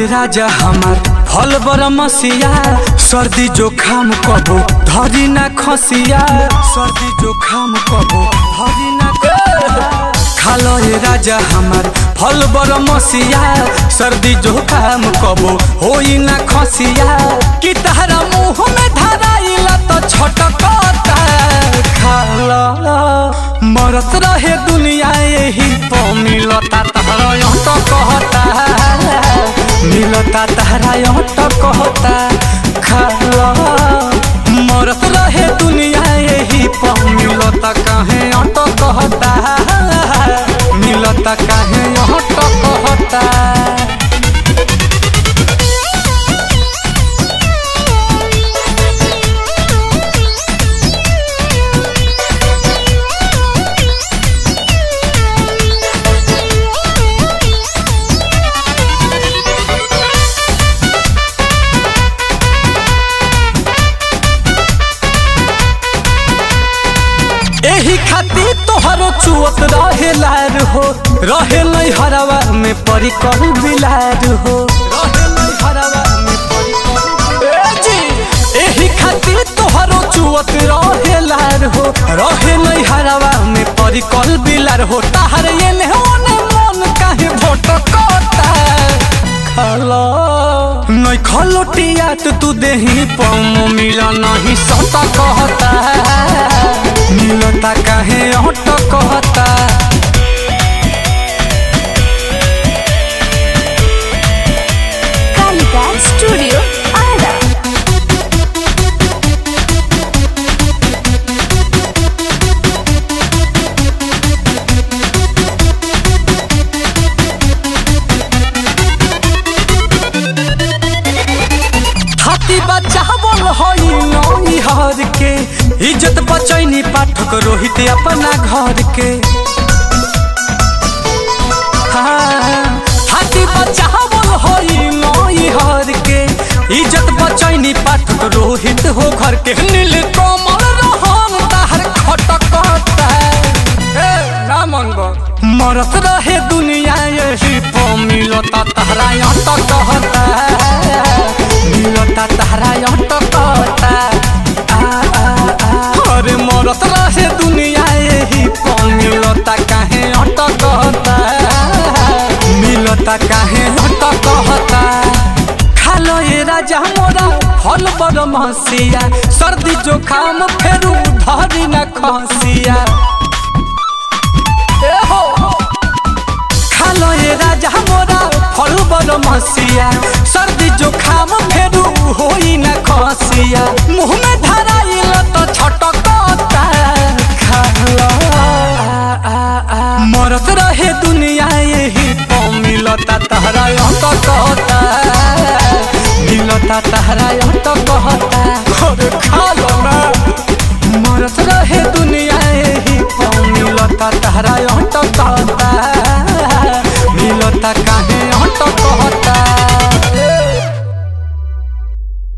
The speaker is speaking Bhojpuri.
राजा हमार फल बरमसिया सर्दी जोखाम कबो धरी ना खसिया सर्दी जोखाम कबो धरी ना खालो ये राजा हमार फल बरमसिया सर्दी जोखाम कबो होई ना खसिया कि तहरा मुँह में धराइला तो छटकता खाला मरत रहे दुनिया यही तो मिलता तहरा तो कहता मिलता तहरा तो कहता खाला मरत रहे दुनिया यही तो मिलता काहे तो कहता मिलता काहे तो कहता। एही खातिर तोहरो चुअत रहे लार हो रहे नहीं हरवा में परी कर बिलार हो रहे नहीं हरवा में परी कर एही खातिर तोहरो चुअत रहे लार हो रहे नहीं हरवा में परी कर बिलार हो ताहर ये ने मन काहे भटकता खाला नहीं खलोटिया तू देही पम मिला नहीं सता कहता मिलता काहे तो कहता। कालिका स्टूडियो आरा हाथी बच्चा बोल होई नई हर के इज्जत बचैनी पाठक रोहित अपना घर के हाथी बच्चा बोल होई नई हर के इज्जत बचैनी पाठक रोहित हो घर के नील कमल रहन ताहर खटकता मरत रहे दुनिया यही तो मिलता तहरा तो कहता मिलता तहरा तो कहता अरे मरत रहे दुनिया यही तो मिलता काहे तो कहता मिलता काहे तो कहता खालो ये राजा मोरा फल बरमसिया सर्दी जोखाम फेरू धरी ना खसिया खालो ये राजा मोरा फल बरमसिया सर्दी जोखाम फेरू होई ना खसिया मुँह में धराइल तो छटकता खाला मरत रहे दुनिया यही तो मिलता तहरा तो कहता मिलता तहरा